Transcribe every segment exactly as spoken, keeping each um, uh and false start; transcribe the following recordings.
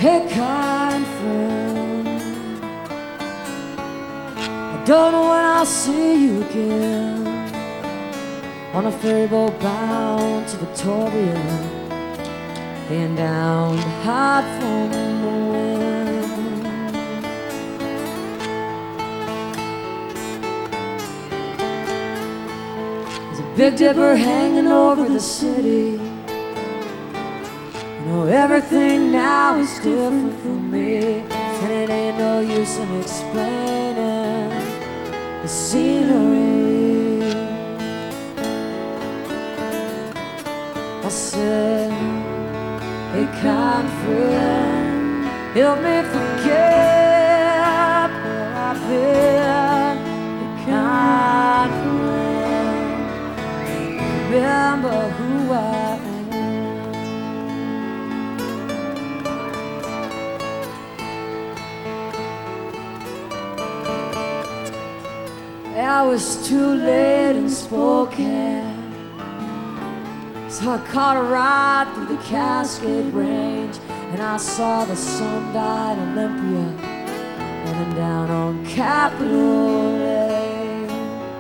Hey, kind friend, I don't know when I'll see you again. On a ferry boat bound to Victoria, laying down to hide from the wind. There's a Big Dipper hanging over the city. You know everything now is different for me, and it ain't no use in explaining the scenery. I said, hey, kind friend, help me forget where I've been. Hey, kind friend, remember who I am. I was too late in Spokane, so I caught a ride through the Cascade Range, and I saw the sun-dyed Olympia running down on Capitol Lane.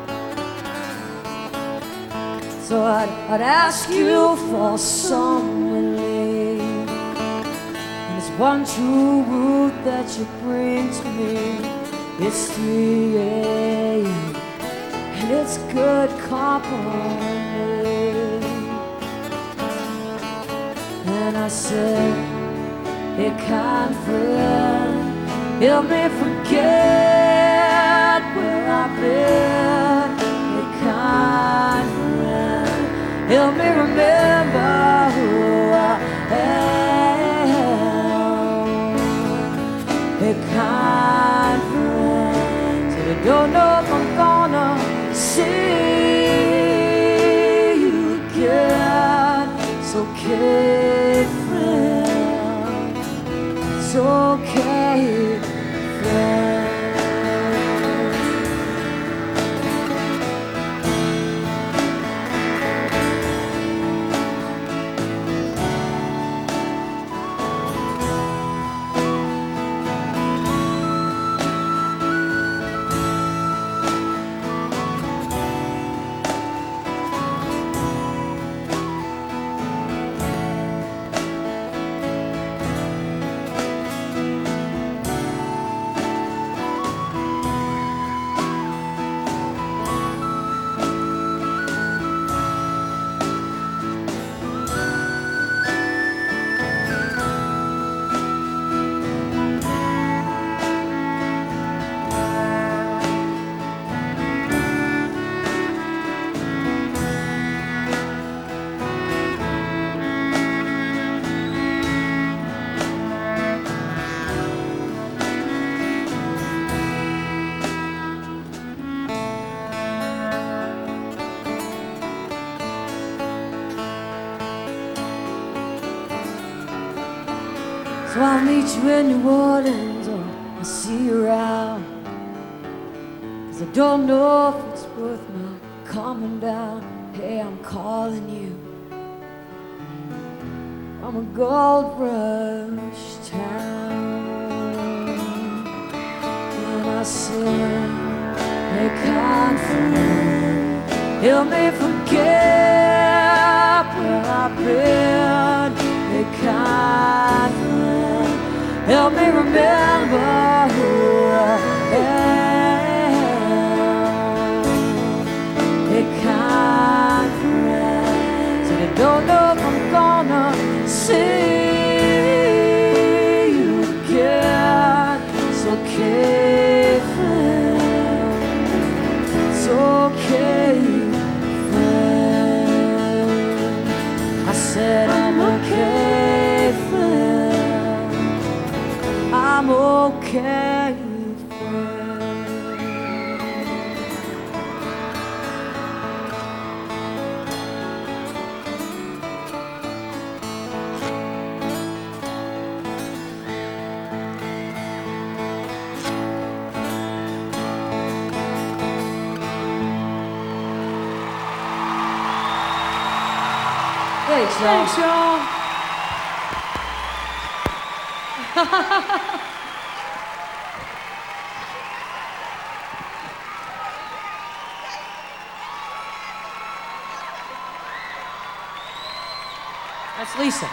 So I'd, I'd ask you for some relief, and it's one true route that you bring to me. It's three A M, and it's good company. And I said, hey, kind friend, help me forget where I've been. Hey, kind friend, help me remember who I am. Hey, kind friend, said I don't know if I'm gonna see you again. It's okay, friend. It's okay, friend. So I'll meet you in New Orleans, or I'll see you around, 'cause I don't know if it's worth my coming down. Hey, I'm calling you from a gold rush town. And I said, hey, kind friend, help me forget where I've been. Hey, kind friend, help me remember who I am. Hey, kind friend, said I don't know if I'm gonna see you again. It's okay, friend. It's okay, friend. I said I'm okay, friend. I'm okay, friend. Thanks, y'all. Thanks, y'all. That's Lisa.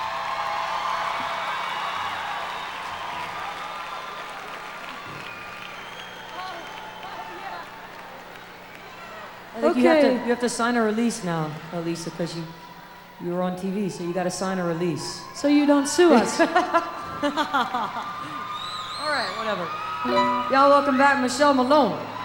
I think Okay. you have to you have to sign a release now, Lisa, because you you were on T V, so you got to sign a release. So you don't sue us. All right, whatever. Y'all welcome back Michelle Malone.